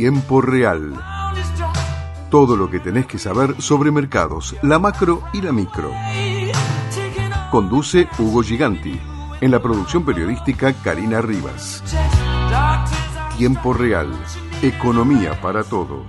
Tiempo Real. Todo lo que tenés que saber sobre mercados, la macro y la micro. Conduce Hugo Giganti. En la producción periodística, Karina Rivas. Tiempo Real. Economía para todos.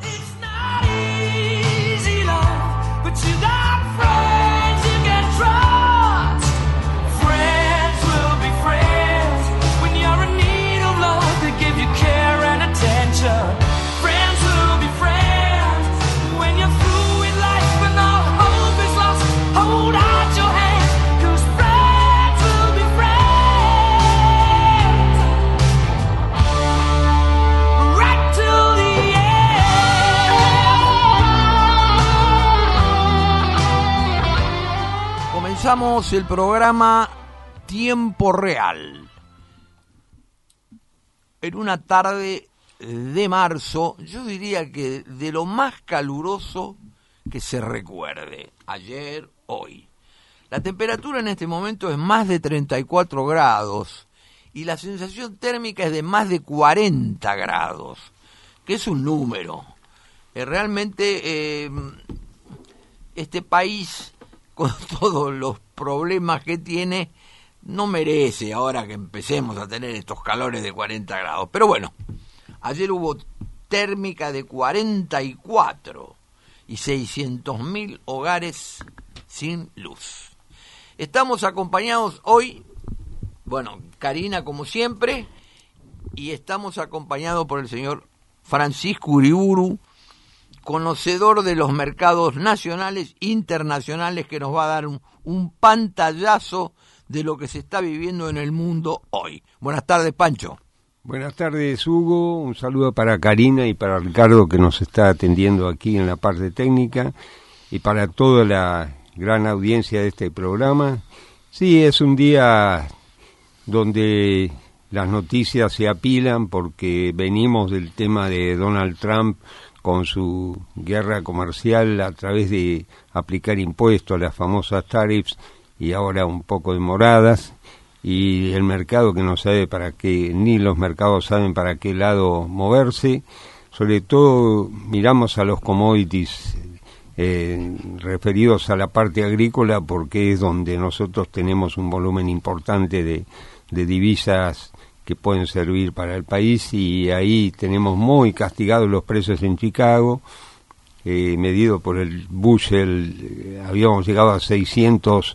Comenzamos el programa Tiempo Real. En una tarde de marzo, yo diría que de lo más caluroso que se recuerde, ayer, hoy. La temperatura en este momento es más de 34 grados y la sensación térmica es de más de 40 grados, que es un número. Realmente este país, con todos los problemas que tiene, no merece ahora que empecemos a tener estos calores de 40 grados. Pero bueno, ayer hubo térmica de 44 y 600.000 hogares sin luz. Estamos acompañados hoy, bueno, Karina como siempre, y estamos acompañados por el señor Francisco Uriburu, conocedor de los mercados nacionales e internacionales, que nos va a dar un pantallazo de lo que se está viviendo en el mundo hoy. Buenas tardes, Pancho. Buenas tardes, Hugo. Un saludo para Karina y para Ricardo, que nos está atendiendo aquí en la parte técnica, y para toda la gran audiencia de este programa. Sí, es un día donde las noticias se apilan porque venimos del tema de Donald Trump con su guerra comercial a través de aplicar impuestos, las famosas tariffs, y ahora un poco demoradas, y el mercado que no sabe para qué, ni los mercados saben para qué lado moverse. Sobre todo miramos a los commodities referidos a la parte agrícola, porque es donde nosotros tenemos un volumen importante de divisas que pueden servir para el país, y ahí tenemos muy castigados los precios en Chicago, medido por el bushel. Habíamos llegado a $600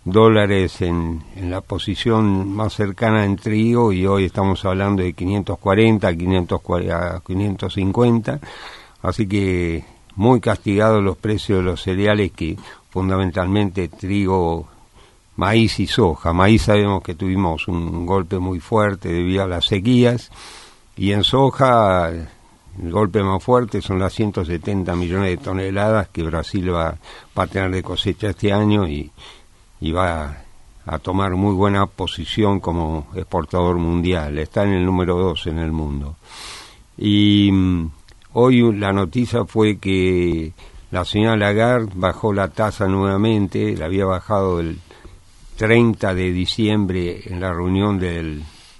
en la posición más cercana en trigo, y hoy estamos hablando de 540 a 550, así que muy castigados los precios de los cereales, que fundamentalmente trigo, maíz y soja. Maíz sabemos que tuvimos un golpe muy fuerte debido a las sequías, y en soja el golpe más fuerte son las 170 millones de toneladas que Brasil va a tener de cosecha este año, y va a tomar muy buena posición como exportador mundial. Está en el número 2 en el mundo. Y hoy la noticia fue que la señora Lagarde bajó la tasa nuevamente. La había bajado el 30 de diciembre en la reunión del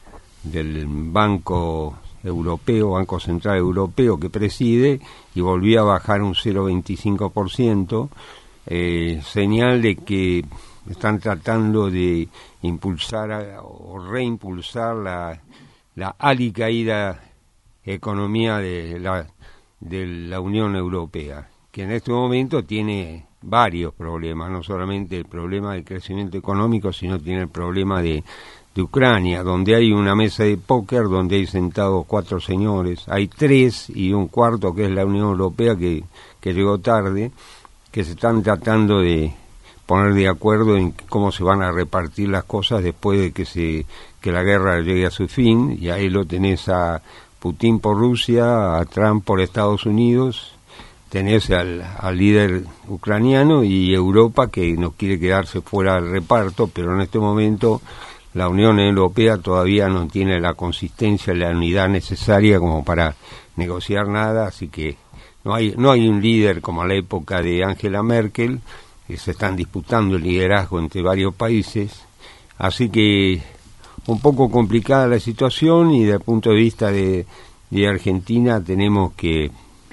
Banco Europeo, Banco Central Europeo, que preside, y volvió a bajar un 0,25%, señal de que están tratando de impulsar o reimpulsar la alicaída economía de la Unión Europea, que en este momento tiene varios problemas, no solamente el problema del crecimiento económico, sino tiene el problema de Ucrania, donde hay una mesa de póker donde hay sentados 4 señores, hay 3 y un cuarto que es la Unión Europea que llegó tarde, que se están tratando de poner de acuerdo en cómo se van a repartir las cosas después de que la guerra llegue a su fin. Y ahí lo tenés a Putin por Rusia, a Trump por Estados Unidos, tenés al líder ucraniano, y Europa, que no quiere quedarse fuera del reparto, pero en este momento la Unión Europea todavía no tiene la consistencia y la unidad necesaria como para negociar nada, así que no hay un líder como a la época de Angela Merkel, que se están disputando el liderazgo entre varios países, así que un poco complicada la situación, y desde el punto de vista de de Argentina tenemos que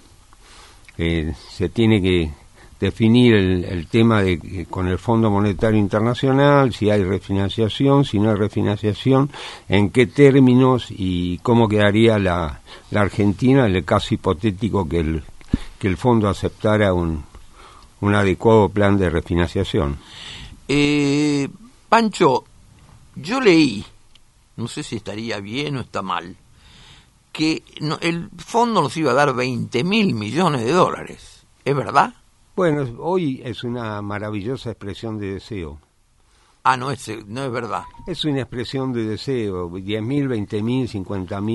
se tiene que definir el tema de con el Fondo Monetario Internacional, si hay refinanciación, si no hay refinanciación, en qué términos y cómo quedaría la Argentina en el caso hipotético que el fondo aceptara un adecuado plan de refinanciación. Pancho, yo leí, no sé si estaría bien o está mal, que el fondo nos iba a dar $20.000 millones. ¿Es verdad? Bueno, hoy es una maravillosa expresión de deseo. No es verdad. Es una expresión de deseo, 10.000, 20.000,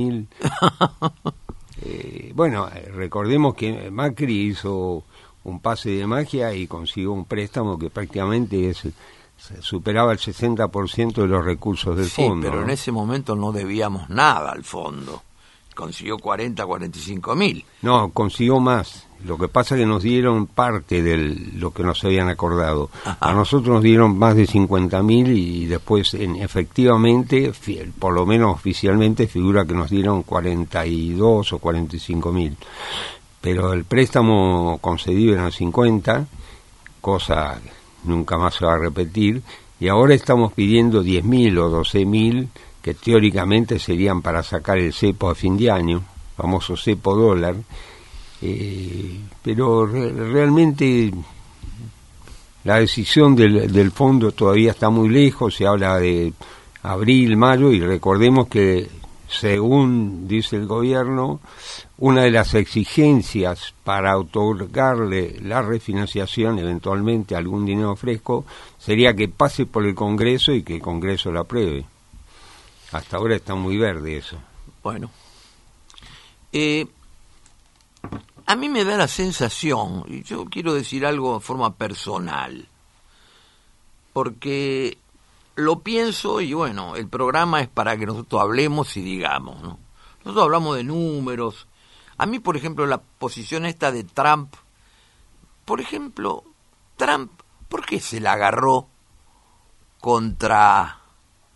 50.000. Bueno, recordemos que Macri hizo un pase de magia y consiguió un préstamo que prácticamente superaba el 60% de los recursos del fondo. Sí, pero en ese momento no debíamos nada al fondo. Consiguió 45.000. No, consiguió más. Lo que pasa es que nos dieron parte de lo que nos habían acordado. Ajá. A nosotros nos dieron más de 50.000 y después efectivamente, por lo menos oficialmente, figura que nos dieron 42 o 45.000. Pero el préstamo concedido eran 50, cosa que nunca más se va a repetir, y ahora estamos pidiendo 10.000 o 12.000, que teóricamente serían para sacar el cepo a fin de año, famoso cepo dólar, pero realmente la decisión del fondo todavía está muy lejos, se habla de abril, mayo, y recordemos que según dice el gobierno, una de las exigencias para otorgarle la refinanciación, eventualmente algún dinero fresco, sería que pase por el Congreso y que el Congreso lo apruebe. Hasta ahora está muy verde eso. Bueno, a mí me da la sensación, y yo quiero decir algo de forma personal, porque lo pienso y bueno, el programa es para que nosotros hablemos y digamos, ¿no? Nosotros hablamos de números. A mí, por ejemplo, la posición esta de Trump, por ejemplo, Trump, ¿por qué se la agarró contra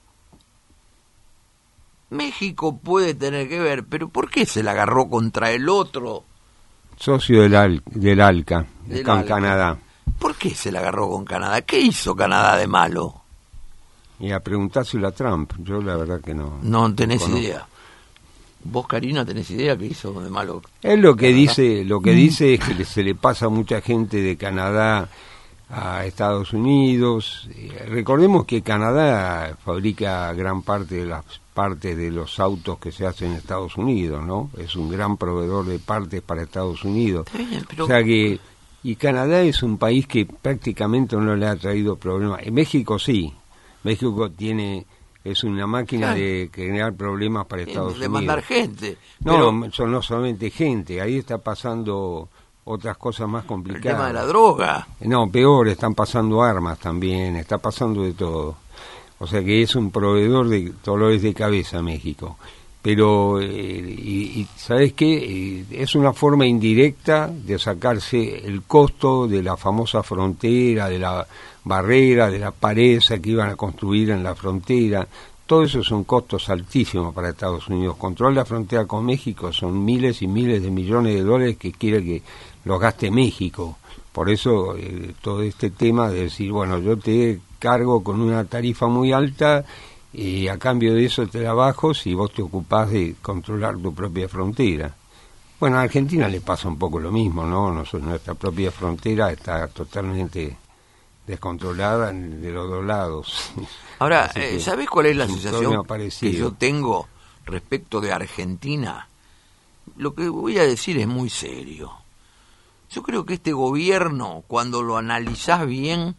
México? Puede tener que ver, pero ¿por qué se la agarró contra el otro socio del ALCA, con Canadá? ¿Por qué se la agarró con Canadá? ¿Qué hizo Canadá de malo? Y a preguntárselo a Trump, yo la verdad que no. No tenés idea. ¿Vos, Karina, tenés idea qué hizo de malo? Él lo que dice es que se le pasa a mucha gente de Canadá a Estados Unidos. Recordemos que Canadá fabrica gran parte de las partes de los autos que se hacen en Estados Unidos, ¿no? Es un gran proveedor de partes para Estados Unidos. Bien, pero... O sea que, y Canadá es un país que prácticamente no le ha traído problemas. En México sí. México es una máquina de generar problemas para Estados Unidos. De mandar gente. No, no solamente gente, ahí está pasando otras cosas más complicadas. El tema de la droga. No, peor, están pasando armas también, está pasando de todo. O sea que es un proveedor de dolores de cabeza México. Pero, y ¿sabes qué? Es una forma indirecta de sacarse el costo de la famosa frontera, de la barrera, de la pared que iban a construir en la frontera. Todo eso son costos altísimos para Estados Unidos. Controlar la frontera con México son miles y miles de millones de dólares que quiere que los gaste México. Por eso todo este tema de decir, bueno, yo te cargo con una tarifa muy alta y a cambio de eso te la bajo si vos te ocupás de controlar tu propia frontera. Bueno, a Argentina le pasa un poco lo mismo, ¿no? Nuestra propia frontera está totalmente descontrolada de los dos lados. Ahora, ¿sabés cuál es la sensación que yo tengo respecto de Argentina? Lo que voy a decir es muy serio. Yo creo que este gobierno, cuando lo analizás bien,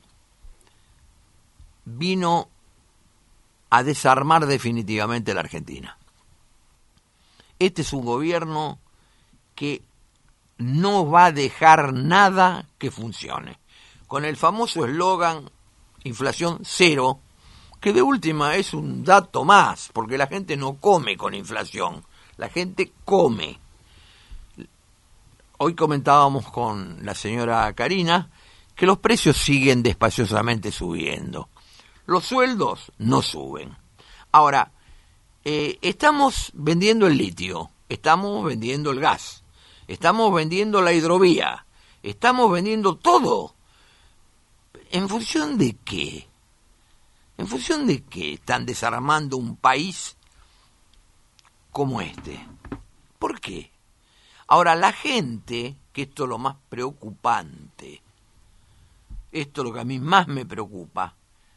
vino a desarmar definitivamente la Argentina. Este es un gobierno que no va a dejar nada que funcione. Con el famoso eslogan inflación cero, que de última es un dato más, porque la gente no come con inflación, la gente come. Hoy comentábamos con la señora Karina que los precios siguen despaciosamente subiendo. Los sueldos no suben. Ahora, estamos vendiendo el litio. estamos vendiendo el gas, estamos vendiendo la hidrovía, estamos vendiendo todo. ¿En función de qué? ¿En función de qué están desarmando un país como este? ¿Por qué? Ahora, la gente, que esto es lo más preocupante, esto es lo que a mí más me preocupa,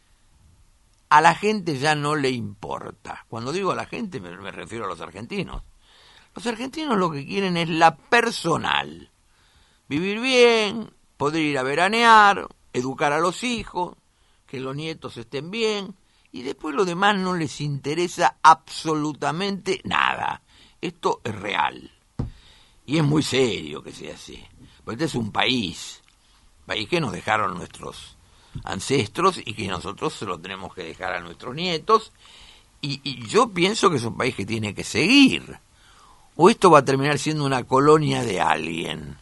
a la gente ya no le importa. Cuando digo a la gente me refiero a los argentinos. Los argentinos lo que quieren es la personal. Vivir bien, poder ir a veranear, educar a los hijos, que los nietos estén bien, y después lo demás no les interesa absolutamente nada. Esto es real. Y es muy serio que sea así. Porque este es un país que nos dejaron nuestros ancestros y que nosotros se lo tenemos que dejar a nuestros nietos. Y yo pienso que es un país que tiene que seguir. ¿O esto va a terminar siendo una colonia de alguien?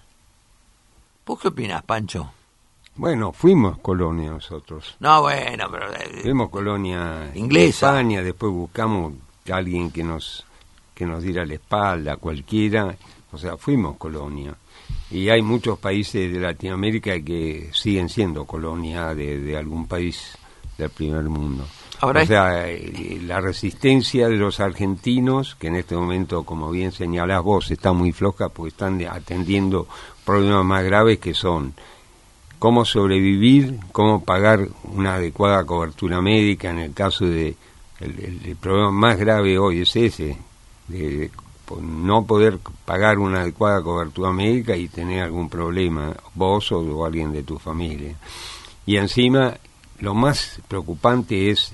¿Vos qué opinás, Pancho? Bueno, fuimos colonia nosotros. No, bueno, pero... fuimos colonia inglesa. España, después buscamos a alguien que nos diera la espalda, cualquiera. O sea, fuimos colonia. Y hay muchos países de Latinoamérica que siguen siendo colonia de algún país del primer mundo. Ahora o sea, la resistencia de los argentinos, que en este momento, como bien señalás vos, está muy floja porque están atendiendo problemas más graves que son cómo sobrevivir, cómo pagar una adecuada cobertura médica. En el caso de el problema más grave hoy es ese, de no poder pagar una adecuada cobertura médica y tener algún problema, vos o alguien de tu familia. Y encima, lo más preocupante es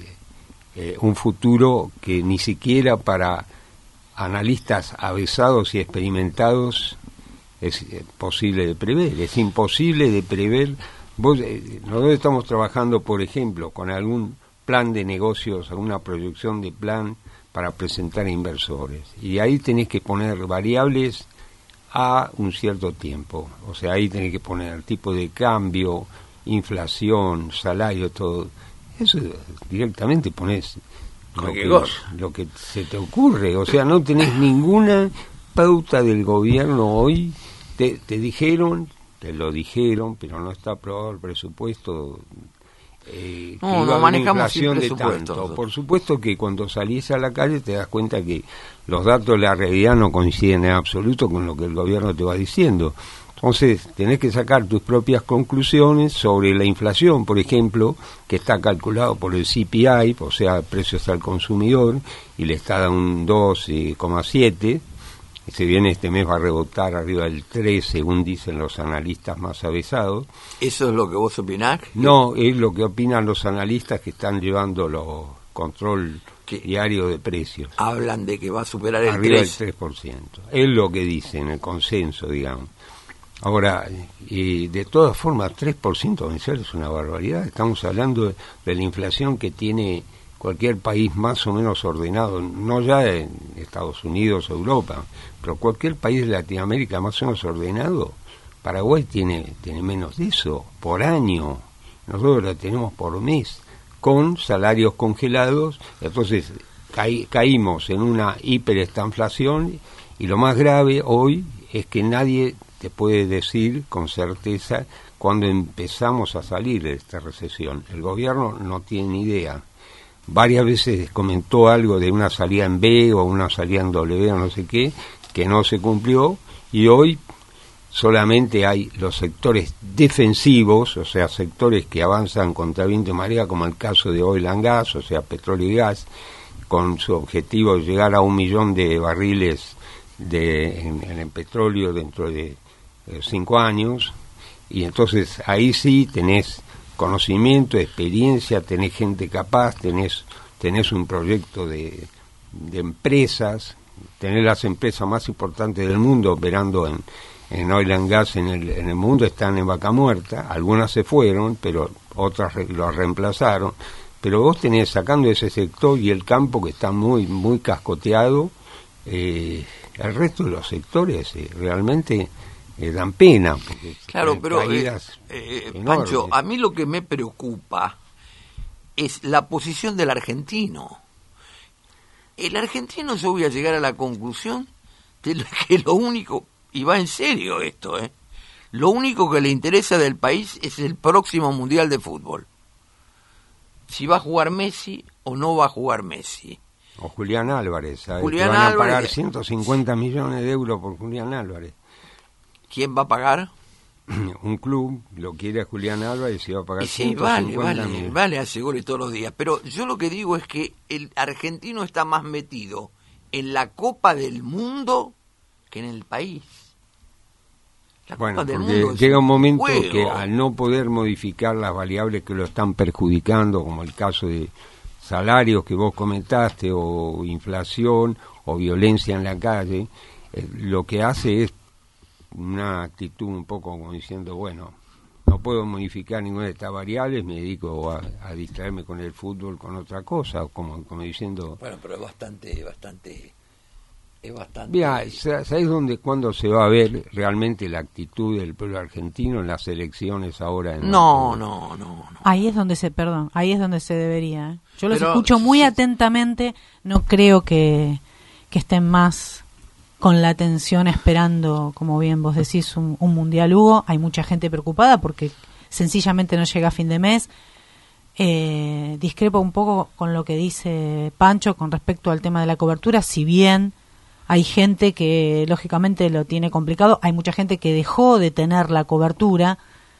un futuro que ni siquiera para analistas avesados y experimentados es posible de prever. Es imposible de prever. Nosotros estamos trabajando, por ejemplo, con algún plan de negocios, alguna proyección de plan para presentar a inversores. Y ahí tenés que poner variables a un cierto tiempo. O sea, ahí tenés que poner tipo de cambio, inflación, salario, todo. Eso directamente pones lo que se te ocurre. O sea, no tenés ninguna pauta del gobierno hoy. Te lo dijeron, pero no está aprobado el presupuesto. No manejamos sin presupuesto. Tanto. Por supuesto que cuando salís a la calle te das cuenta que los datos de la realidad no coinciden en absoluto con lo que el gobierno te va diciendo. Entonces tenés que sacar tus propias conclusiones sobre la inflación, por ejemplo, que está calculado por el CPI, o sea, precios al consumidor, y le está dando un 2,7. Se viene este mes va a rebotar arriba del 3, según dicen los analistas más avesados. ¿Eso es lo que vos opinás? No, es lo que opinan los analistas que están llevando los control diario de precios. Hablan de que va a superar el arriba 3. Del 3%. Es lo que dicen, el consenso, digamos. Ahora, de todas formas, 3% mensual es una barbaridad. Estamos hablando de la inflación que tiene cualquier país más o menos ordenado, no ya en Estados Unidos o Europa, pero cualquier país de Latinoamérica más o menos ordenado. Paraguay tiene menos de eso por año, nosotros la tenemos por mes, con salarios congelados. Entonces caímos en una hiperestanflación, y lo más grave hoy es que nadie te puede decir con certeza cuándo empezamos a salir de esta recesión. El gobierno no tiene ni idea. Varias veces comentó algo de una salida en B o una salida en W o no sé qué, que no se cumplió, y hoy solamente hay los sectores defensivos, o sea, sectores que avanzan contra viento y marea, como el caso de oil and gas, o sea, petróleo y gas, con su objetivo de llegar a 1 millón de barriles en el petróleo dentro de 5 años, y entonces ahí sí tenés conocimiento, experiencia, tenés gente capaz, tenés un proyecto de empresas, tenés las empresas más importantes del mundo operando en oil and gas en el mundo, están en vaca muerta, algunas se fueron, pero otras lo reemplazaron, pero vos tenés, sacando ese sector y el campo que está muy, muy cascoteado, el resto de los sectores realmente dan pena. Claro, pero Pancho, a mí lo que me preocupa es la posición del argentino. El argentino, yo voy a llegar a la conclusión que lo único, y va en serio esto, lo único que le interesa del país es el próximo Mundial de Fútbol. Si va a jugar Messi o no va a jugar Messi. O Julián Álvarez, ¿sabes? Julián que van a Álvarez, pagar 150 millones de euros por Julián Álvarez. ¿Quién va a pagar? Un club lo quiere a Julián Álvarez y va a pagar Sí, 150 millones. vale, asegure todos los días. Pero yo lo que digo es que el argentino está más metido en la Copa del Mundo que en el país. La Bueno, Copa del porque Mundo es llega un momento juego. que al no poder modificar las variables que lo están perjudicando, como el caso de salarios que vos comentaste, o inflación, o violencia en la calle, lo que hace es una actitud un poco como diciendo, bueno, no puedo modificar ninguna de estas variables, me dedico a distraerme con el fútbol, con otra cosa, como diciendo... Bueno, pero es bastante... Mira, ¿sabés cuándo se va a ver realmente la actitud del pueblo argentino en las elecciones ahora? No. Ahí es donde se debería. Yo los Pero, escucho muy atentamente, no creo que estén más con la atención esperando, como bien vos decís, un Mundial, Hugo. Hay mucha gente preocupada porque sencillamente no llega a fin de mes. Discrepo un poco con lo que dice Pancho con respecto al tema de la cobertura, si bien hay gente que lógicamente lo tiene complicado, hay mucha gente que dejó de tener la cobertura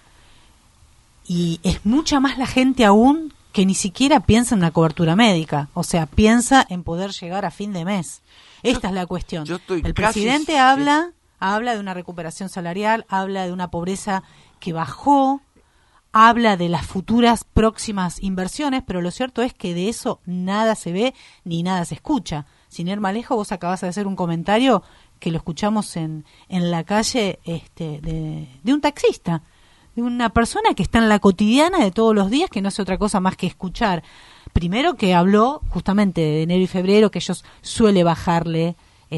y es mucha más la gente aún que ni siquiera piensa en una cobertura médica, o sea, piensa en poder llegar a fin de mes. Esta es la cuestión. El presidente habla de una recuperación salarial, habla de una pobreza que bajó, habla de las futuras próximas inversiones, pero lo cierto es que de eso nada se ve ni nada se escucha. Sin ir más lejos, vos acabas de hacer un comentario que lo escuchamos en la calle de un taxista, de una persona que está en la cotidiana de todos los días, que no hace otra cosa más que escuchar. Primero que habló justamente de enero y febrero, que ellos suele bajarle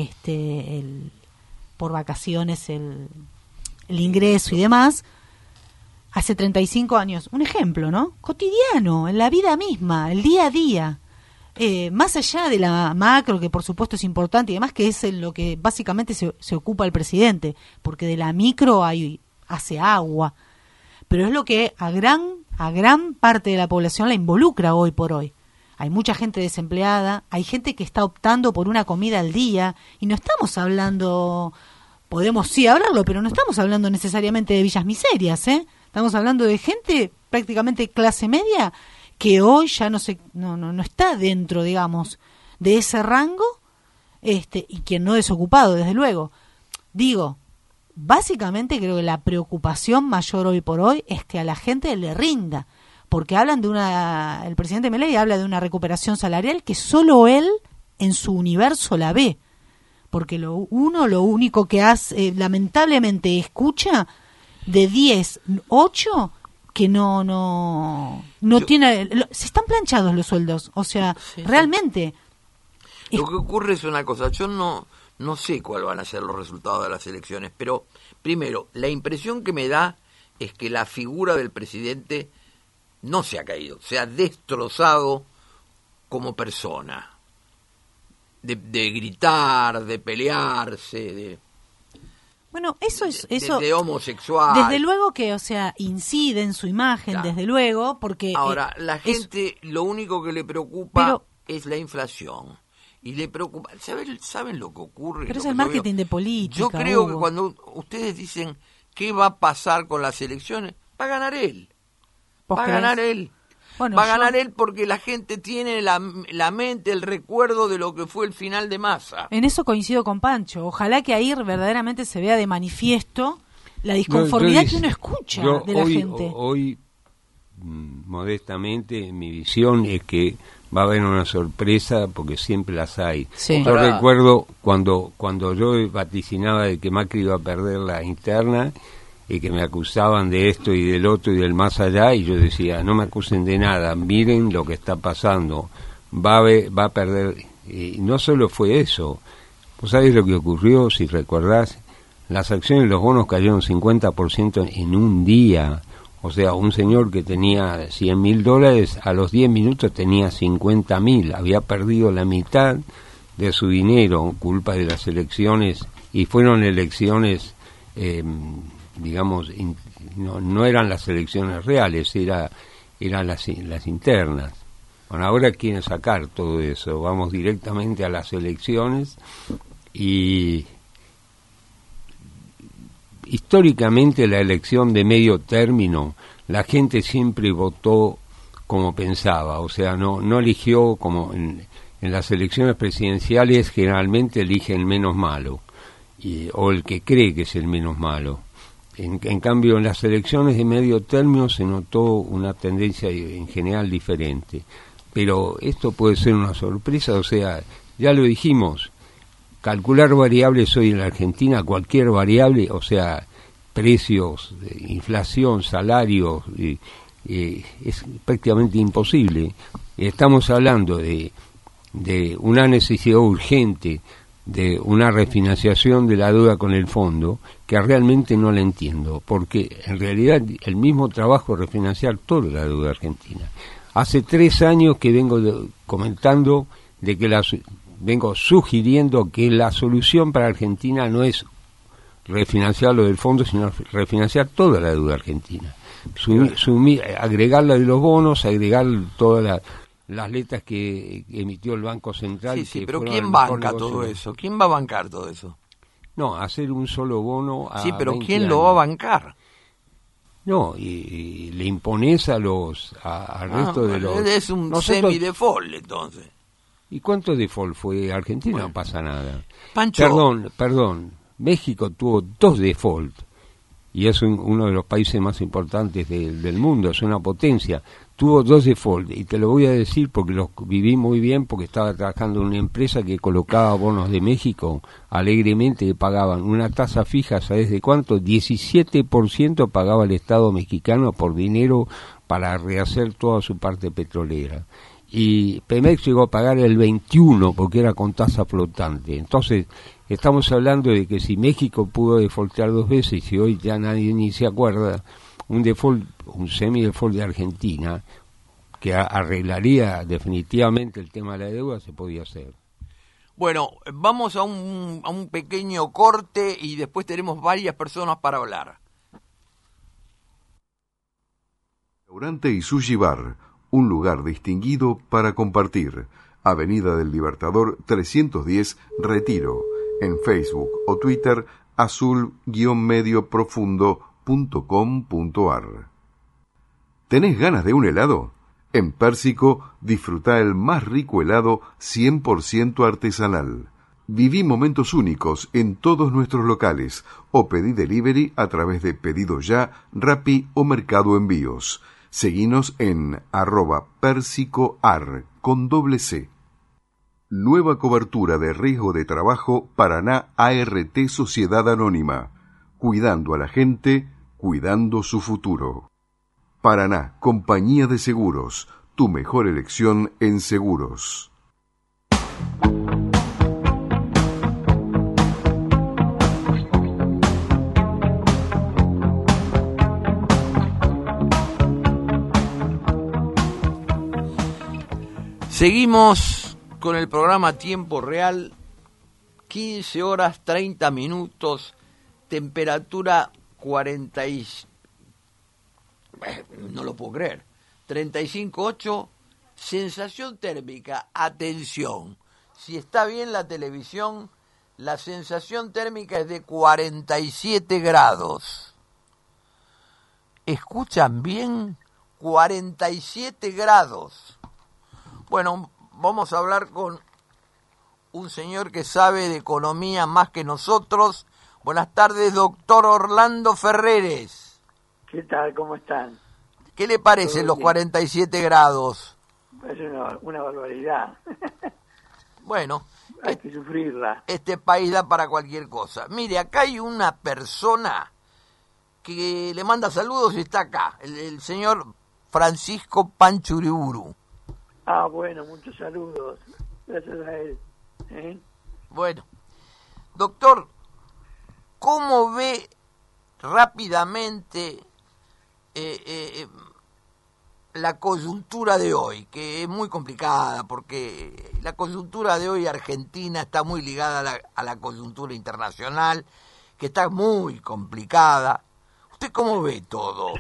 por vacaciones el ingreso y demás. Hace 35 años, un ejemplo, ¿no? Cotidiano, en la vida misma, el día a día. Más allá de la macro, que por supuesto es importante y demás, que es en lo que básicamente se ocupa el presidente, porque de la micro hace agua, pero es lo que a gran parte de la población la involucra hoy por hoy. Hay mucha gente desempleada, hay gente que está optando por una comida al día, y no estamos hablando, podemos sí hablarlo, pero no estamos hablando necesariamente de villas miserias, Estamos hablando de gente prácticamente clase media que hoy ya no está dentro, digamos, de ese rango, y quien no es ocupado, desde luego. Digo, básicamente creo que la preocupación mayor hoy por hoy es que a la gente le rinda, porque hablan el presidente Milei habla de una recuperación salarial que solo él en su universo la ve, porque lo único que hace, lamentablemente escucha, de 10, 8 que no tiene, se están planchados los sueldos, o sea, sí, realmente. Lo que ocurre es una cosa, yo no sé cuáles van a ser los resultados de las elecciones, pero primero, la impresión que me da es que la figura del presidente no se ha caído, se ha destrozado como persona, de gritar, de pelearse, bueno, eso de homosexual. Desde luego que, o sea, incide en su imagen, claro. Desde luego, porque... Ahora, la gente lo único que le preocupa es la inflación. Y le preocupa... ¿Saben lo que ocurre? Pero es el marketing de política. Yo creo que cuando ustedes dicen qué va a pasar con las elecciones, va a ganar él. Va a ganar él. Bueno, va a ganar él porque la gente tiene la mente, el recuerdo de lo que fue el final de Massa. En eso coincido con Pancho. Ojalá que ahí verdaderamente se vea de manifiesto la disconformidad que uno escucha de la gente. Hoy, modestamente, mi visión es que va a haber una sorpresa porque siempre las hay. Sí. Yo recuerdo cuando yo vaticinaba de que Macri iba a perder la interna y que me acusaban de esto y del otro y del más allá, y yo decía, no me acusen de nada, miren lo que está pasando, va a perder. Y no solo fue eso, ¿vos sabés lo que ocurrió? Si recordás, las acciones de los bonos cayeron 50% en un día. O sea, un señor que tenía $100.000, a los 10 minutos tenía 50.000, había perdido la mitad de su dinero, culpa de las elecciones y fueron elecciones, digamos, no eran las elecciones reales, eran las internas. Bueno, ahora quieren sacar todo eso, vamos directamente a las elecciones y históricamente la elección de medio término, la gente siempre votó como pensaba, o sea, no eligió como en las elecciones presidenciales generalmente eligen menos malo, o el que cree que es el menos malo. En cambio, en las elecciones de medio término se notó una tendencia en general diferente. Pero esto puede ser una sorpresa, o sea, ya lo dijimos, calcular variables hoy en la Argentina, cualquier variable, o sea, precios, inflación, salarios, es prácticamente imposible. Estamos hablando de una necesidad urgente de una refinanciación de la deuda con el fondo, que realmente no la entiendo, porque en realidad el mismo trabajo es refinanciar toda la deuda argentina. Hace 3 años que vengo comentando de que vengo sugiriendo que la solución para Argentina no es refinanciar lo del fondo, sino refinanciar toda la deuda argentina. Agregar la de los bonos, agregar todas las letras que emitió el Banco Central. Sí, pero ¿quién banca todo eso? ¿Quién va a bancar todo eso? No, hacer un solo bono a 20 años. Sí, pero ¿quién lo va a bancar? No, y le impones al resto de los... Es un semi-default, entonces. ¿Y cuánto default fue Argentina? Bueno, no pasa nada. Pancho. Perdón, México tuvo 2 default, y es uno de los países más importantes del mundo, es una potencia. Tuvo 2 default, y te lo voy a decir porque los viví muy bien, porque estaba trabajando en una empresa que colocaba bonos de México alegremente, que pagaban una tasa fija, ¿sabes de cuánto? 17% pagaba el Estado mexicano por dinero para rehacer toda su parte petrolera. Y Pemex llegó a pagar el 21% porque era con tasa flotante. Entonces, estamos hablando de que si México pudo defaultear 2 veces y hoy ya nadie ni se acuerda, un semi-default de Argentina, que arreglaría definitivamente el tema de la deuda, se podía hacer. Bueno, vamos a un pequeño corte y después tenemos varias personas para hablar. Restaurante y Sushi Bar, un lugar distinguido para compartir. Avenida del Libertador 310, Retiro. En Facebook o Twitter, azul-medioprofundo.com.ar. ¿Tenés ganas de un helado? En Pérsico, disfruta el más rico helado 100% artesanal. Viví momentos únicos en todos nuestros locales o pedí delivery a través de Pedido Ya, Rappi o Mercado Envíos. Seguinos en @persicoar con C. Nueva cobertura de riesgo de trabajo Paraná ART Sociedad Anónima. Cuidando a la gente, cuidando su futuro. Paraná, Compañía de Seguros. Tu mejor elección en seguros. Seguimos con el programa Tiempo Real, 15 horas 30 minutos, temperatura 35,8, sensación térmica, atención, si está bien la televisión, la sensación térmica es de 47 grados. ¿Escuchan bien? 47 grados. Bueno, vamos a hablar con un señor que sabe de economía más que nosotros. Buenas tardes, doctor Orlando Ferreres. ¿Qué tal? ¿Cómo están? ¿Qué le parecen los 47 grados? Es una barbaridad. Bueno, hay que sufrirla. Este país da para cualquier cosa. Mire, acá hay una persona que le manda saludos y está acá, el señor Francisco Panchuriburu. Ah, bueno, muchos saludos. Gracias a él. Bueno, doctor, ¿cómo ve rápidamente la coyuntura de hoy? Que es muy complicada porque la coyuntura de hoy Argentina está muy ligada a la coyuntura internacional, que está muy complicada. ¿Usted cómo ve todo?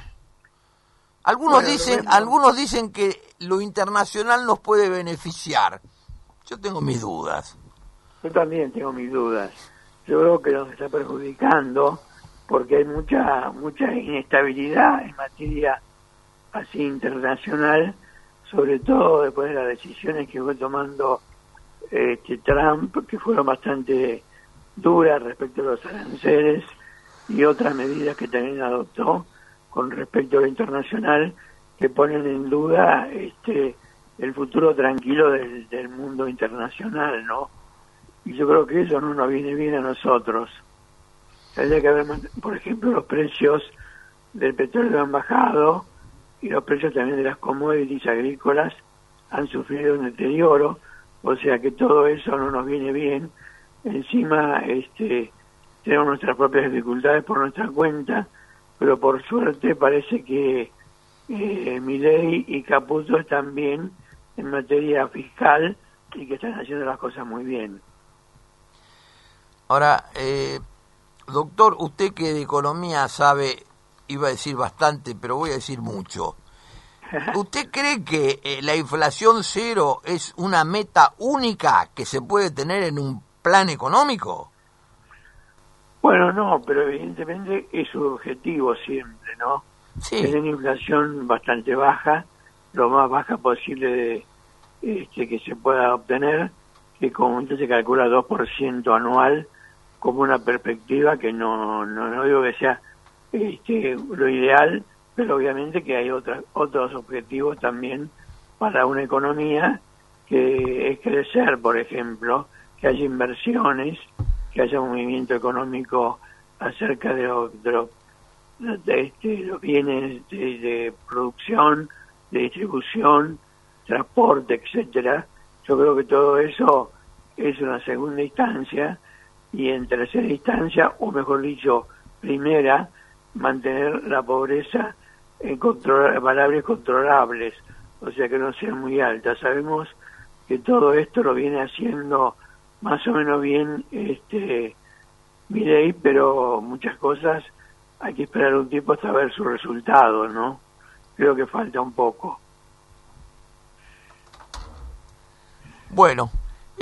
Algunos dicen que lo internacional nos puede beneficiar. Yo tengo mis dudas. Yo también tengo mis dudas. Yo creo que nos está perjudicando porque hay mucha inestabilidad en materia así internacional, sobre todo después de las decisiones que fue tomando Trump, que fueron bastante duras respecto a los aranceles y otras medidas que también adoptó con respecto a lo internacional, que ponen en duda el futuro tranquilo del mundo internacional, ¿no? Y yo creo que eso no nos viene bien a nosotros. Tendría que haber, por ejemplo, los precios del petróleo han bajado y los precios también de las commodities agrícolas han sufrido un deterioro, o sea que todo eso no nos viene bien. Encima tenemos nuestras propias dificultades por nuestra cuenta, pero por suerte parece que Milei y Caputo están bien en materia fiscal y que están haciendo las cosas muy bien. Ahora, doctor, usted que de economía sabe, iba a decir bastante, pero voy a decir mucho. ¿Usted cree que la inflación cero es una meta única que se puede tener en un plan económico? Bueno, no, pero evidentemente es su objetivo siempre, ¿no? Sí. Tener inflación bastante baja, lo más baja posible que se pueda obtener, que comúnmente se calcula 2% anual como una perspectiva que no digo que sea lo ideal, pero obviamente que hay otros objetivos también para una economía, que es crecer, por ejemplo, que haya inversiones, que haya movimiento económico acerca de los bienes de producción, de distribución, transporte, etcétera. Yo creo que todo eso es una segunda instancia, y en tercera instancia, o mejor dicho, primera, mantener la pobreza en valores controlables, o sea que no sean muy altas. Sabemos que todo esto lo viene haciendo más o menos bien Milei, pero muchas cosas hay que esperar un tiempo hasta ver su resultado, ¿no? Creo que falta un poco. Bueno,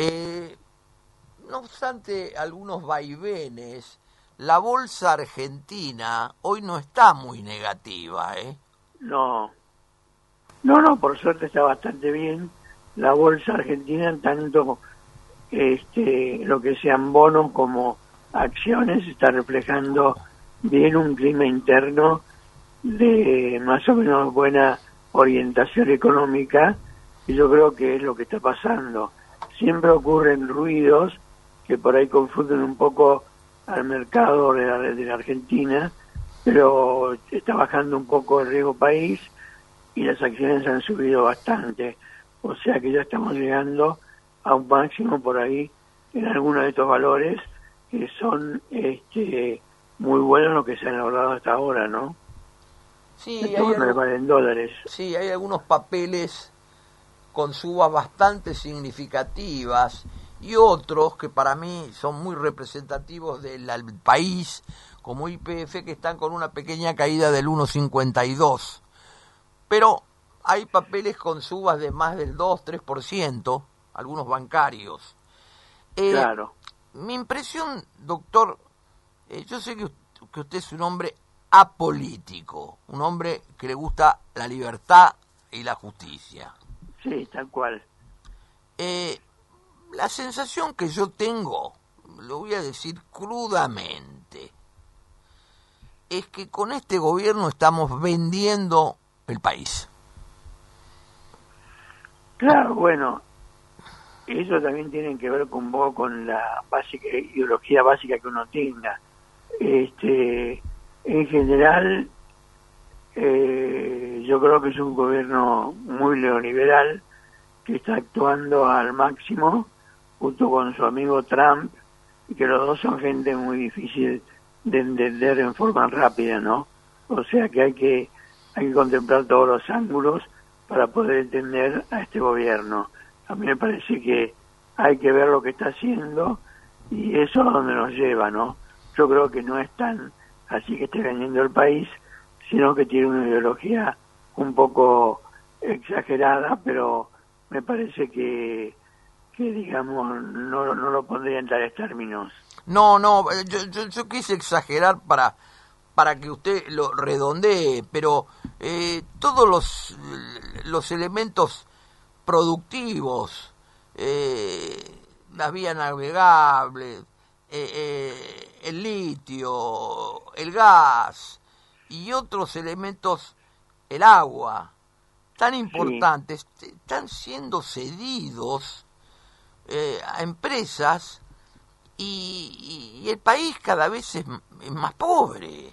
no obstante algunos vaivenes, la bolsa argentina hoy no está muy negativa, ¿eh? No, por suerte está bastante bien. La bolsa argentina, tanto lo que sean bonos como acciones, está reflejando bien un clima interno de más o menos buena orientación económica, y yo creo que es lo que está pasando. Siempre ocurren ruidos que por ahí confunden un poco al mercado de la Argentina, pero está bajando un poco el riesgo país y las acciones han subido bastante, o sea que ya estamos llegando a un máximo por ahí en algunos de estos valores que son muy buenos lo que se han logrado hasta ahora, ¿no? Sí, en dólares. Sí, hay algunos papeles con subas bastante significativas y otros que para mí son muy representativos del país, como YPF, que están con una pequeña caída del 1,52. Pero hay papeles con subas de más del 2-3%, algunos bancarios. Claro. Mi impresión, doctor, yo sé que usted es un hombre apolítico, un hombre que le gusta la libertad y la justicia. Sí, tal cual. La sensación que yo tengo, lo voy a decir crudamente, es que con este gobierno estamos vendiendo el país. Claro, bueno, eso también tiene que ver un poco con la ideología básica que uno tenga. En general, yo creo que es un gobierno muy neoliberal que está actuando al máximo junto con su amigo Trump, y que los dos son gente muy difícil de entender en forma rápida, ¿no? O sea que hay que contemplar todos los ángulos para poder entender a este gobierno. a mí me parece que hay que ver lo que está haciendo y eso a donde nos lleva, ¿no? Yo creo que no es tan así que esté vendiendo el país, sino que tiene una ideología un poco exagerada, pero me parece que digamos, no lo pondría en tales términos. No, yo quise exagerar para que usted lo redondee, pero todos los elementos productivos, las vías navegables, el litio, el gas y otros elementos, el agua, tan importantes, están siendo cedidos a empresas y el país cada vez es más pobre.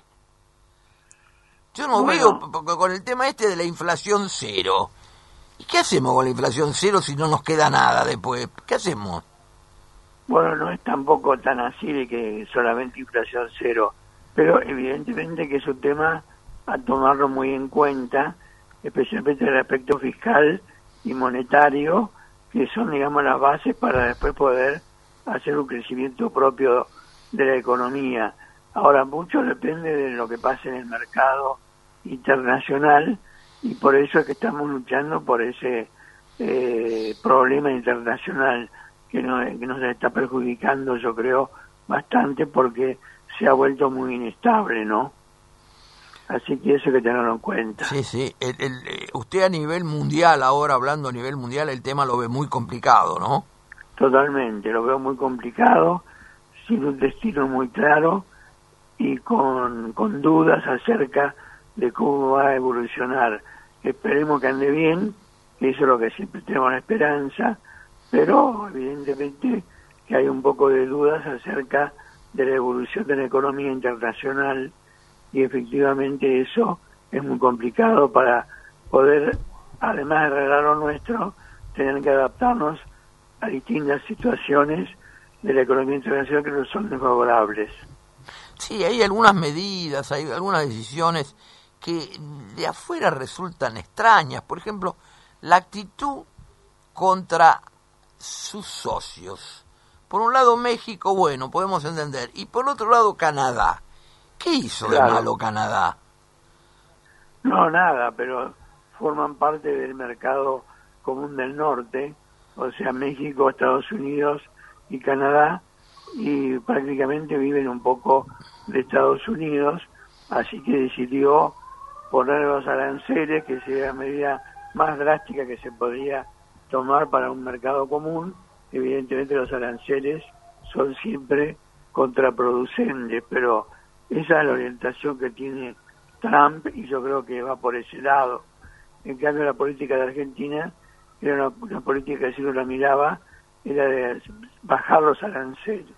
Yo no veo con el tema este de la inflación cero. ¿Y qué hacemos con la inflación cero si no nos queda nada después? ¿Qué hacemos? Bueno, no es tampoco tan así de que solamente inflación cero, pero evidentemente que es un tema a tomarlo muy en cuenta, especialmente el aspecto fiscal y monetario, que son, digamos, las bases para después poder hacer un crecimiento propio de la economía. Ahora, mucho depende de lo que pase en el mercado internacional y por eso es que estamos luchando por ese problema internacional que nos está perjudicando, yo creo, bastante porque se ha vuelto muy inestable, ¿no? Así que eso hay que tenerlo en cuenta. Sí. Usted a nivel mundial, ahora hablando a nivel mundial, el tema lo ve muy complicado, ¿no? Totalmente, lo veo muy complicado, sin un destino muy claro y con dudas acerca de cómo va a evolucionar. Esperemos que ande bien, que eso es lo que siempre tenemos la esperanza, pero evidentemente que hay un poco de dudas acerca de la evolución de la economía internacional y efectivamente eso es muy complicado para poder, además de arreglar lo nuestro, tener que adaptarnos a distintas situaciones de la economía internacional que no son desfavorables. Sí, hay algunas medidas, hay algunas decisiones que de afuera resultan extrañas. Por ejemplo, la actitud contra sus socios. Por un lado México, bueno, podemos entender, y por otro lado Canadá. ¿Qué hizo de malo Canadá? No, nada, pero forman parte del mercado común del norte, o sea, México, Estados Unidos y Canadá, y prácticamente viven un poco de Estados Unidos, así que decidió poner los aranceles, que sería la medida más drástica que se podría tomar para un mercado común. Evidentemente los aranceles son siempre contraproducentes, pero esa es la orientación que tiene Trump y yo creo que va por ese lado. En cambio la política de Argentina era una política que si uno la miraba era de bajar los aranceles,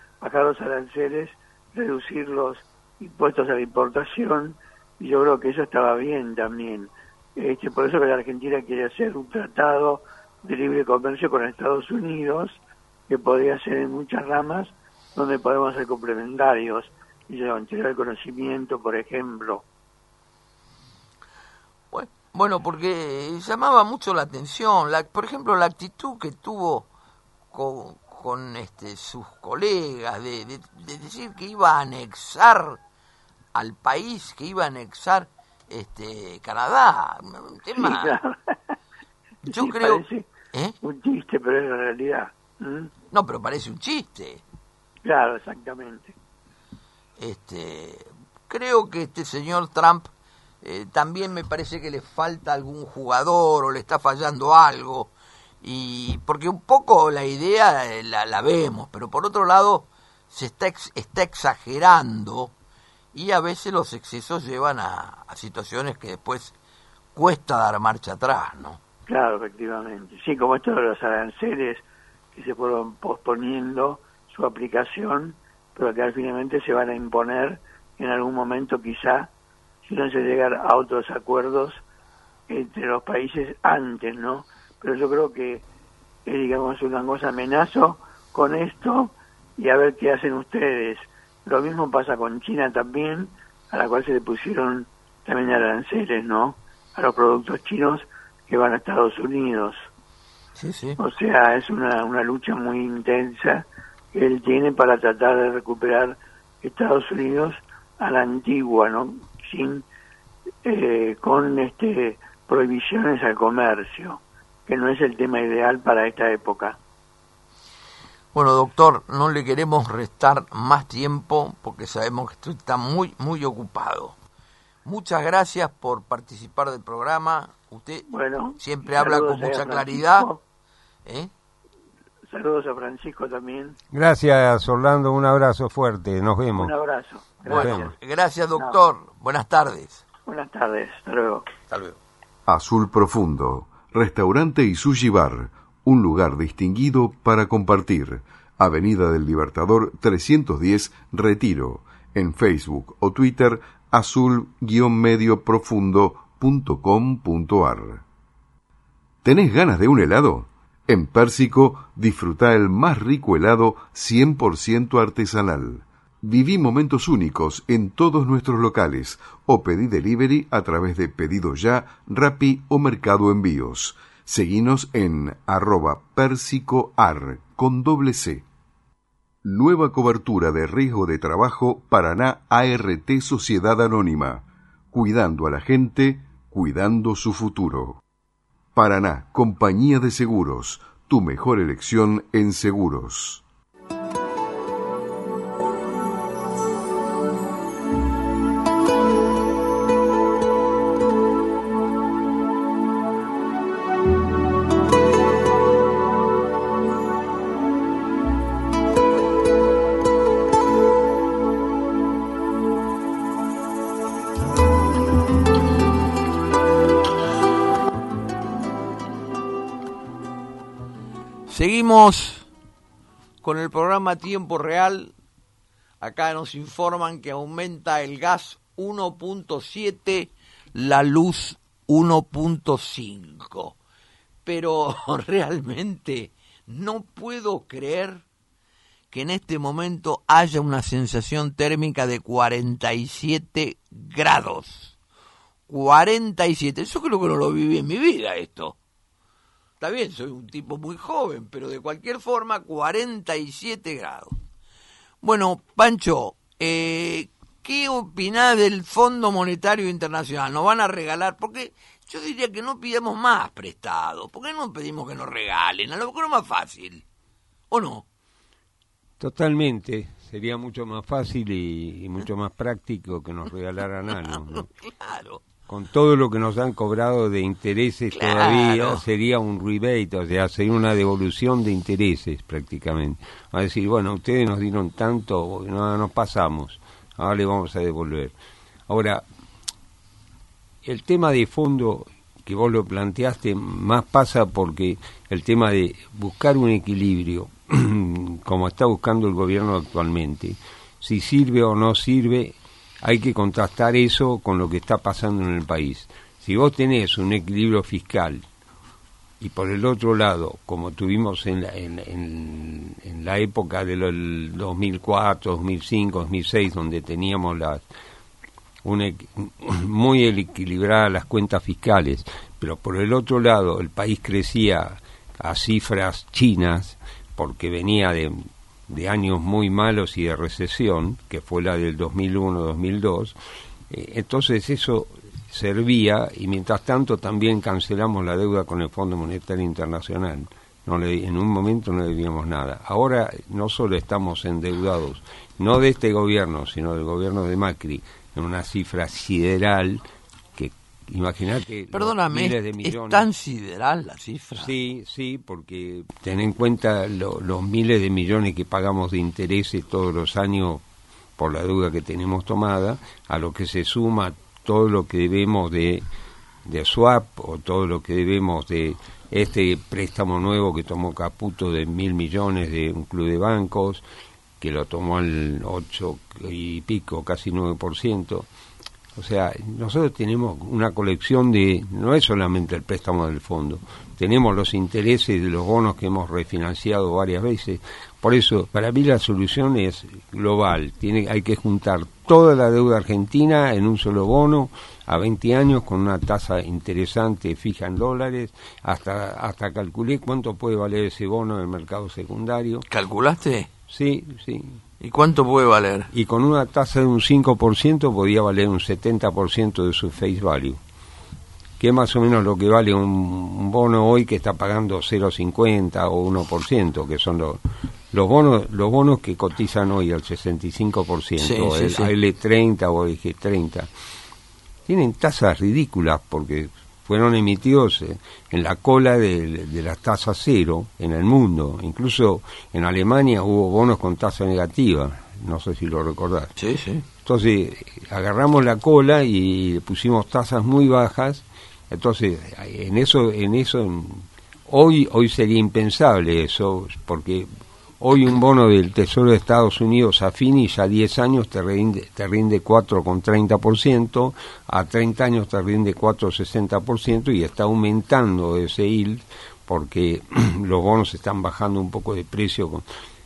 reducir los impuestos a la importación, y yo creo que eso estaba bien también. Por eso que la Argentina quiere hacer un tratado de libre comercio con Estados Unidos, que podría ser en muchas ramas, donde podemos ser complementarios, y yo entregar el conocimiento, por ejemplo. Bueno, porque llamaba mucho la atención, por ejemplo, la actitud que tuvo con sus colegas de decir que iba a anexar al país, que iba a anexar Canadá. Un tema, sí, claro. Yo sí, creo parece un chiste, pero es la realidad. No, pero parece un chiste. Claro, exactamente. Creo que este señor Trump también me parece que le falta algún jugador o le está fallando algo, y porque un poco la idea la vemos, pero por otro lado se está exagerando y a veces los excesos llevan a situaciones que después cuesta dar marcha atrás, ¿no? Claro, efectivamente. Sí, como esto de los aranceles que se fueron posponiendo su aplicación, pero que finalmente se van a imponer en algún momento, quizá, si no se llegan a otros acuerdos entre los países antes, ¿no? Pero yo creo que es, digamos, una cosa amenazo con esto y a ver qué hacen ustedes. Lo mismo pasa con China también, a la cual se le pusieron también aranceles, ¿no? A los productos chinos que van a Estados Unidos. Sí, sí. O sea, es una lucha muy intensa que él tiene para tratar de recuperar Estados Unidos a la antigua, ¿no? Con prohibiciones al comercio, que no es el tema ideal para esta época. Bueno, doctor, no le queremos restar más tiempo porque sabemos que usted está muy, muy ocupado. Muchas gracias por participar del programa. Usted siempre habla con mucha claridad. Saludos a Francisco también. Gracias, Orlando. Un abrazo fuerte. Nos vemos. Un abrazo. Gracias. Bueno, gracias, doctor. No. Buenas tardes. Buenas tardes. Hasta luego. Hasta luego. Azul Profundo, restaurante y sushi bar, un lugar distinguido para compartir. Avenida del Libertador 310, Retiro. En Facebook o Twitter, azul-medioprofundo.com.ar. ¿Tenés ganas de un helado? En Pérsico, disfruta el más rico helado 100% artesanal. Viví momentos únicos en todos nuestros locales o pedí delivery a través de Pedido Ya, Rappi o Mercado Envíos. Seguinos en @persicoar con C. Nueva cobertura de riesgo de trabajo Paraná ART Sociedad Anónima. Cuidando a la gente, cuidando su futuro. Paraná, Compañía de Seguros, tu mejor elección en seguros. Seguimos con el programa Tiempo Real. Acá nos informan que aumenta el gas 1.7, la luz 1.5. Pero realmente no puedo creer que en este momento haya una sensación térmica de 47 grados. 47, eso creo que no lo viví en mi vida esto. Está bien, soy un tipo muy joven, pero de cualquier forma, 47 grados. Bueno, Pancho, ¿qué opinás del Fondo Monetario Internacional? ¿Nos van a regalar? Porque yo diría que no pidamos más prestado. ¿Por qué no pedimos que nos regalen? A lo mejor es más fácil, ¿o no? Totalmente. Sería mucho más fácil y mucho más práctico que nos regalaran algo, ¿no? Claro. Con todo lo que nos han cobrado de intereses todavía, sería un rebate, o sea, sería una devolución de intereses prácticamente. Va a decir, bueno, ustedes nos dieron tanto, no nos pasamos, ahora le vamos a devolver. Ahora, el tema de fondo que vos lo planteaste más pasa porque el tema de buscar un equilibrio, como está buscando el gobierno actualmente, si sirve o no sirve, hay que contrastar eso con lo que está pasando en el país. Si vos tenés un equilibrio fiscal y por el otro lado, como tuvimos en la época del 2004, 2005, 2006, donde teníamos muy equilibradas las cuentas fiscales, pero por el otro lado el país crecía a cifras chinas porque venía de años muy malos y de recesión, que fue la del 2001-2002, entonces eso servía, y mientras tanto también cancelamos la deuda con el Fondo Monetario Internacional. En un momento no debíamos nada. Ahora no solo estamos endeudados, no de este gobierno, sino del gobierno de Macri, en una cifra sideral que, imagínate, perdóname, ¿es tan sideral la cifra? Sí, porque ten en cuenta los miles de millones que pagamos de intereses todos los años por la deuda que tenemos tomada, a lo que se suma todo lo que debemos de swap o todo lo que debemos de este préstamo nuevo que tomó Caputo de 1.000 millones de un club de bancos, que lo tomó al 8 y pico, casi 9%. O sea, nosotros tenemos una colección no es solamente el préstamo del fondo, tenemos los intereses de los bonos que hemos refinanciado varias veces, Por eso, para mí la solución es global. Hay que juntar toda la deuda argentina en un solo bono a 20 años con una tasa interesante fija en dólares. Hasta calculé cuánto puede valer ese bono en el mercado secundario. ¿Calculaste? Sí. ¿Y cuánto puede valer? Y con una tasa de un 5% podía valer un 70% de su face value, que es más o menos lo que vale un bono hoy que está pagando 0,50 o 1%, que son los bonos que cotizan hoy al 65%, el AL30 o el G30. Tienen tasas ridículas porque fueron emitidos en la cola de las tasas cero en el mundo. Incluso en Alemania hubo bonos con tasa negativa, no sé si lo recordás. Sí. Entonces agarramos la cola y pusimos tasas muy bajas. Entonces en eso hoy sería impensable eso, porque hoy un bono del Tesoro de Estados Unidos a Fini ya 10 años te rinde 4,30%, a 30 años te rinde 4,60% y está aumentando ese yield porque los bonos están bajando un poco de precio.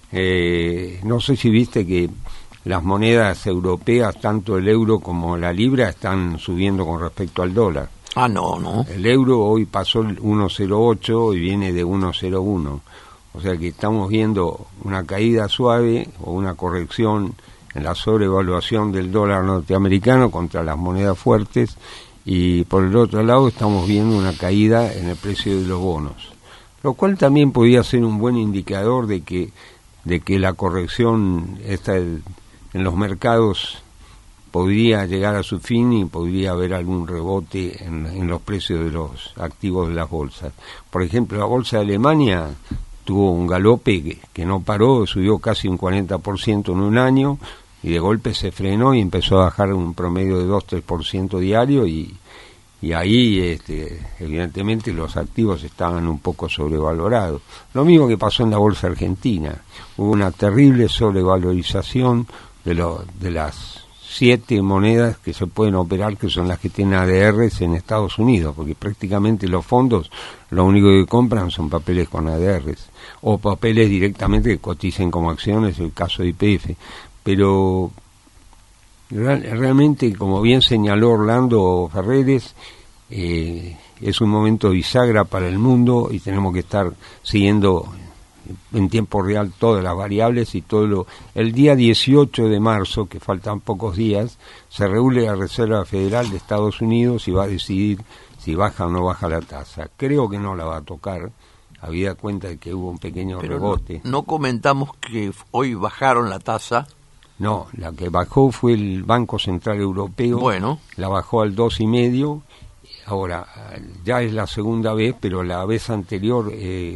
No sé si viste que las monedas europeas, tanto el euro como la libra, están subiendo con respecto al dólar. No. El euro hoy pasó el 1,08 y viene de 1,01. O sea que estamos viendo una caída suave o una corrección en la sobrevaluación del dólar norteamericano contra las monedas fuertes, y por el otro lado estamos viendo una caída en el precio de los bonos, lo cual también podría ser un buen indicador de que la corrección en los mercados podría llegar a su fin y podría haber algún rebote en los precios de los activos de las bolsas. Por ejemplo, la bolsa de Alemania tuvo un galope que no paró, subió casi un 40% en un año y de golpe se frenó y empezó a bajar un promedio de 2-3% diario y ahí evidentemente los activos estaban un poco sobrevalorados. Lo mismo que pasó en la bolsa argentina, hubo una terrible sobrevalorización de las 7 monedas que se pueden operar, que son las que tienen ADRs en Estados Unidos, porque prácticamente los fondos lo único que compran son papeles con ADRs o papeles directamente que coticen como acciones, el caso de YPF. Pero realmente, como bien señaló Orlando Ferreres, es un momento bisagra para el mundo y tenemos que estar siguiendo en tiempo real todas las variables y el día 18 de marzo, que faltan pocos días, se reúne la Reserva Federal de Estados Unidos y va a decidir si baja o no baja la tasa. Creo que no la va a tocar, habida cuenta de que hubo un pequeño rebote. No comentamos que hoy bajaron la tasa. No, la que bajó fue el Banco Central Europeo. Bueno, la bajó al 2,5. Ahora, ya es la segunda vez, pero la vez anterior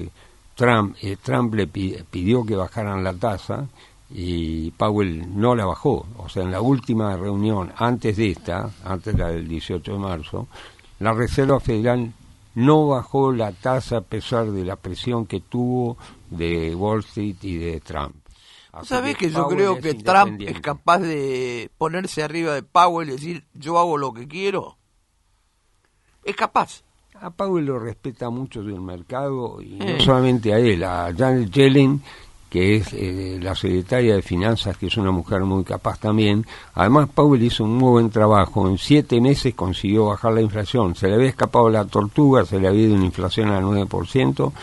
Trump le pidió que bajaran la tasa y Powell no la bajó. O sea, en la última reunión, antes de la del 18 de marzo, la Reserva Federal no bajó la tasa a pesar de la presión que tuvo de Wall Street y de Trump. ¿Sabés que yo creo que Trump es capaz de ponerse arriba de Powell y decir, yo hago lo que quiero? Es capaz. A Powell lo respeta mucho el mercado, y no solamente a él, a Janet Yellen, que es la secretaria de Finanzas, que es una mujer muy capaz también. Además, Powell hizo un muy buen trabajo. En 7 meses consiguió bajar la inflación. Se le había escapado la tortuga, se le había ido una inflación al 9%,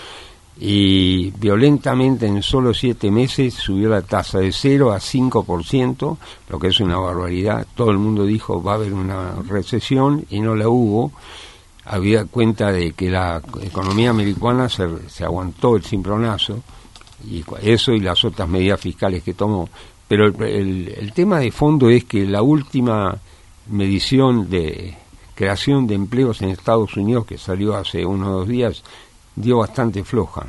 y violentamente en solo 7 meses subió la tasa de 0 a 5%, lo que es una barbaridad. Todo el mundo dijo va a haber una recesión y no la hubo. Había cuenta de que la economía americana se aguantó el cimbronazo, y eso y las otras medidas fiscales que tomó. Pero el tema de fondo es que la última medición de creación de empleos en Estados Unidos, que salió hace unos 2 días, dio bastante floja.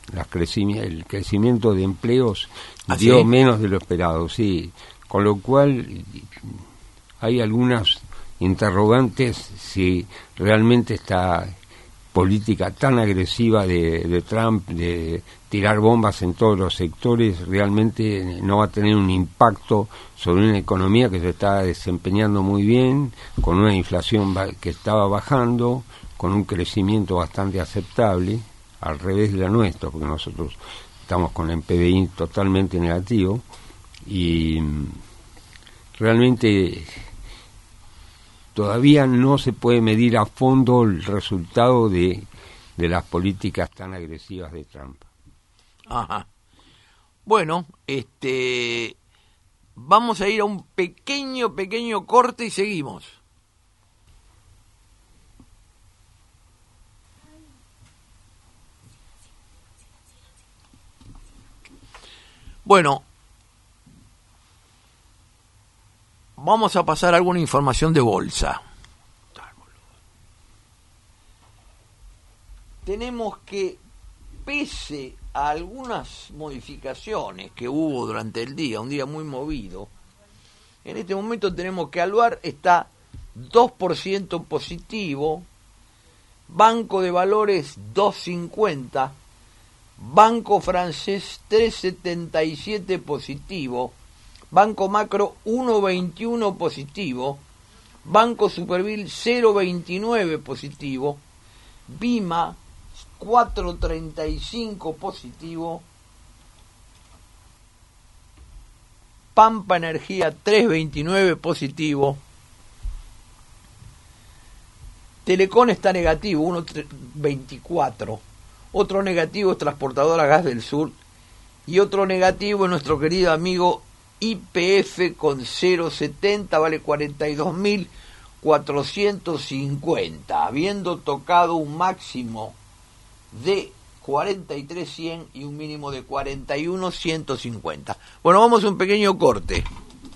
El crecimiento de empleos dio menos de lo esperado, sí. Con lo cual hay algunas interrogantes si realmente esta política tan agresiva de Trump de tirar bombas en todos los sectores realmente no va a tener un impacto sobre una economía que se está desempeñando muy bien, con una inflación que estaba bajando, con un crecimiento bastante aceptable, al revés de la nuestra, porque nosotros estamos con el PBI totalmente negativo y realmente todavía no se puede medir a fondo el resultado de las políticas tan agresivas de Trump. Ajá. Bueno, vamos a ir a un pequeño corte y seguimos. Bueno, vamos a pasar alguna información de bolsa. Tenemos que, pese a algunas modificaciones que hubo durante el día, un día muy movido, en este momento tenemos que Aluar está 2% positivo, Banco de Valores 2.50, Banco Francés 3.77 positivo, Banco Macro 1.21 positivo, Banco Supervil 0.29 positivo, Bima 4.35 positivo, Pampa Energía 3.29 positivo, Telecom está negativo 1.24, otro negativo es Transportadora Gas del Sur y otro negativo es nuestro querido amigo YPF con 0.70, vale 42.450, habiendo tocado un máximo de 43.100 y un mínimo de 41.150. Bueno, vamos a un pequeño corte.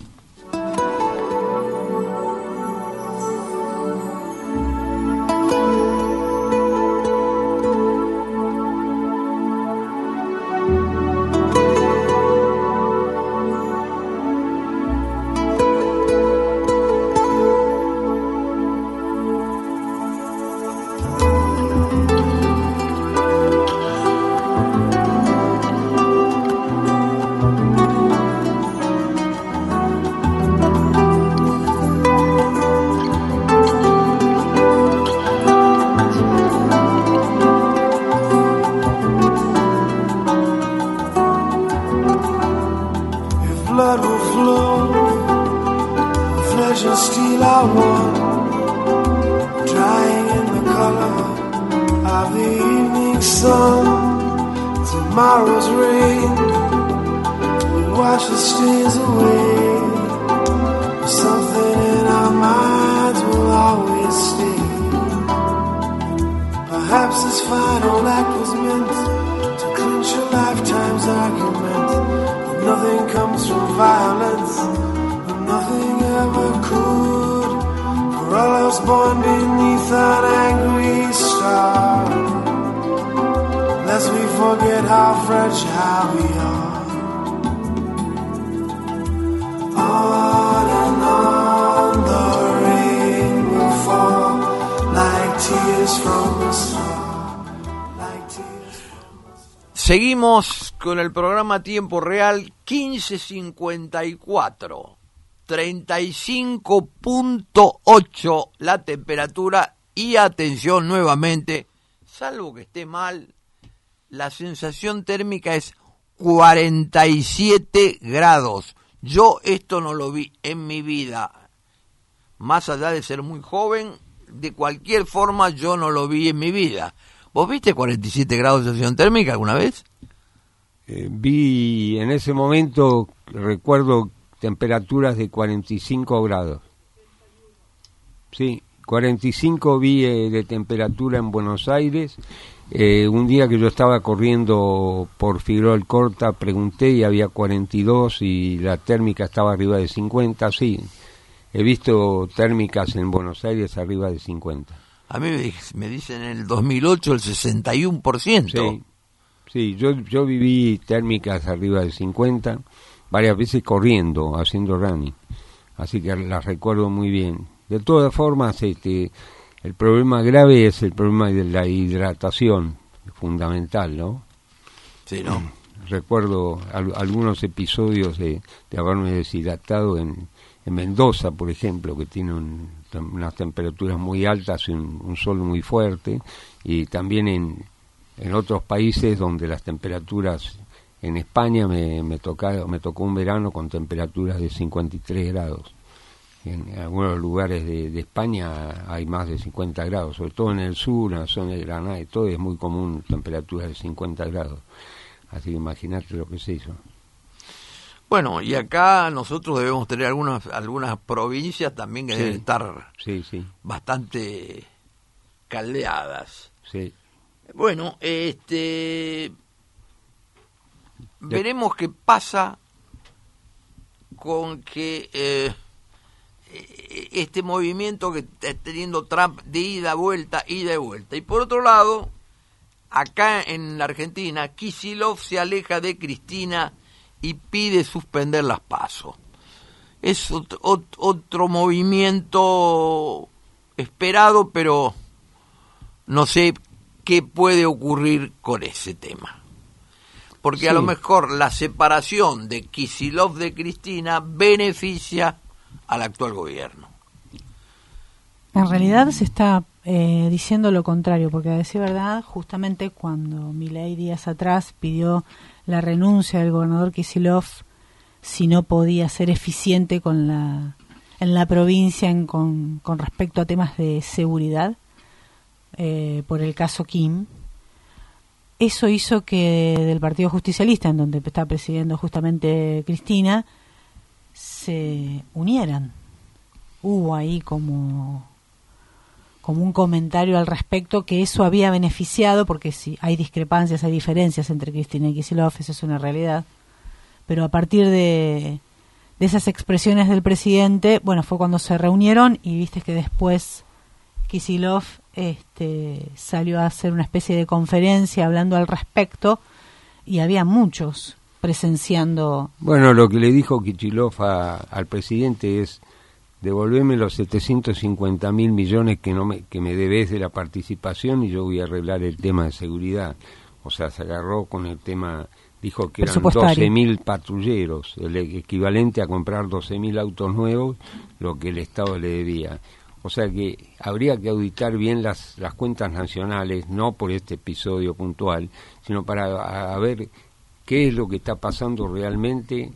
Seguimos con el programa Tiempo Real 15:54, 35.8 la temperatura y atención nuevamente, salvo que esté mal, la sensación térmica es 47 grados. Yo esto no lo vi en mi vida, más allá de ser muy joven, de cualquier forma yo no lo vi en mi vida. ¿Vos viste 47 grados de sensación térmica alguna vez? Vi en ese momento, recuerdo temperaturas de 45 grados. Sí, 45 vi de temperatura en Buenos Aires. Un día que yo estaba corriendo por Figueroa Alcorta, pregunté y había 42 y la térmica estaba arriba de 50. Sí, he visto térmicas en Buenos Aires arriba de 50. A mí me dicen en el 2008 el 61%. Sí, yo viví térmicas arriba de 50, varias veces corriendo, haciendo running, así que las recuerdo muy bien. De todas formas, el problema grave es el problema de la hidratación, fundamental, ¿no? Sí, ¿no? Recuerdo algunos episodios de haberme deshidratado en Mendoza, por ejemplo, que tiene unas temperaturas muy altas y un sol muy fuerte, y también en otros países donde las temperaturas En España me tocó un verano con temperaturas de 53 grados. En algunos lugares de España hay más de 50 grados, sobre todo en el sur, en la zona de Granada, y todo es muy común temperaturas de 50 grados. Así que imagínate lo que se hizo. Bueno, y acá nosotros debemos tener algunas provincias también que deben estar bastante caldeadas. Sí. Bueno, veremos qué pasa con que este movimiento que está teniendo Trump de ida y vuelta. Y por otro lado, acá en la Argentina, Kicillof se aleja de Cristina y pide suspender las PASO. Es otro movimiento esperado, pero no sé qué puede ocurrir con ese tema. Porque a lo mejor la separación de Kicillof de Cristina beneficia al actual gobierno. En realidad se está diciendo lo contrario, porque a decir verdad, justamente cuando Milei días atrás pidió la renuncia del gobernador Kicillof, si no podía ser eficiente en la provincia con respecto a temas de seguridad, por el caso Kim, eso hizo que del Partido Justicialista, en donde está presidiendo justamente Cristina, se unieran. Hubo ahí como un comentario al respecto que eso había beneficiado, porque sí, hay discrepancias, hay diferencias entre Cristina y Kicillof, eso es una realidad, pero a partir de esas expresiones del presidente, bueno, fue cuando se reunieron y viste que después Kicillof salió a hacer una especie de conferencia hablando al respecto y había muchos presenciando. Bueno, lo que le dijo Kicillof al presidente es: devolveme los 750.000 millones que me debes de la participación y yo voy a arreglar el tema de seguridad. O sea, se agarró con el tema, dijo que eran 12.000 patrulleros, el equivalente a comprar 12.000 autos nuevos, lo que el Estado le debía. O sea que habría que auditar bien las cuentas nacionales, no por este episodio puntual, sino para ver qué es lo que está pasando realmente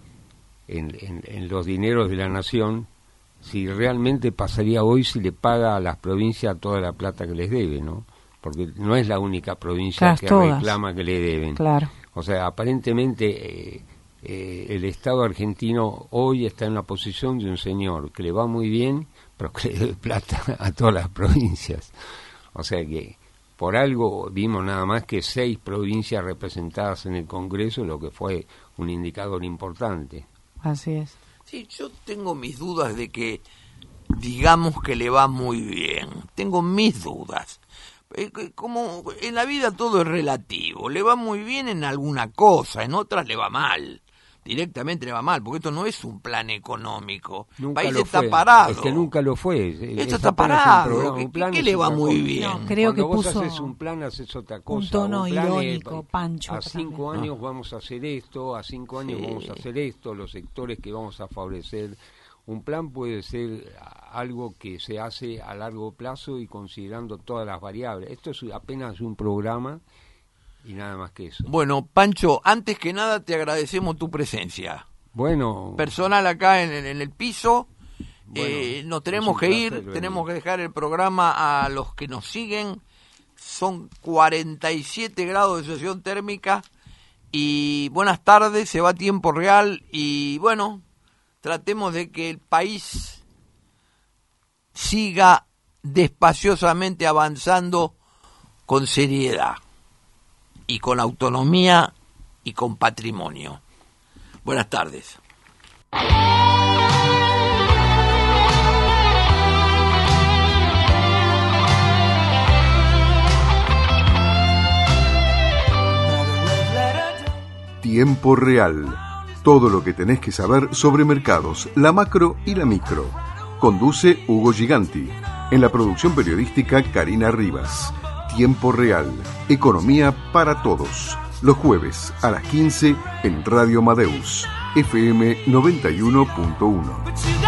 en los dineros de la nación, si realmente pasaría hoy si le paga a las provincias toda la plata que les debe, ¿no? Porque no es la única provincia que reclama que le deben. Claro. O sea, aparentemente el Estado argentino hoy está en la posición de un señor que le va muy bien, pero que le debe plata a todas las provincias. O sea que por algo vimos nada más que 6 provincias representadas en el Congreso, lo que fue un indicador importante. Así es. Sí, yo tengo mis dudas de que digamos que le va muy bien. Tengo mis dudas. Como en la vida todo es relativo. Le va muy bien en alguna cosa, en otras le va mal. Directamente le va mal, porque esto no es un plan económico. El país está parado. Es que nunca lo fue. Esto está parado. ¿Qué le va muy bien? No, creo que vos puso haces un plan, haces otra cosa. Un tono irónico, Pancho. A 5 años vamos a hacer esto, a 5 años vamos a hacer esto, los sectores que vamos a favorecer. Un plan puede ser algo que se hace a largo plazo y considerando todas las variables. Esto es apenas un programa y nada más que eso. Bueno, Pancho, antes que nada te agradecemos tu presencia. Bueno. Personal acá en el piso. Bueno, nos tenemos que ir, venir. tenemos que dejar el programa a los que nos siguen. Son 47 grados de sensación térmica. Y buenas tardes, se va a tiempo real. Y bueno, tratemos de que el país siga despaciosamente avanzando con seriedad y con autonomía y con patrimonio. Buenas tardes. Tiempo Real. Todo lo que tenés que saber sobre mercados, la macro y la micro. Conduce Hugo Giganti. En la producción periodística Karina Rivas. Tiempo Real. Economía para todos. Los jueves a las 15 en Radio Amadeus. FM 91.1.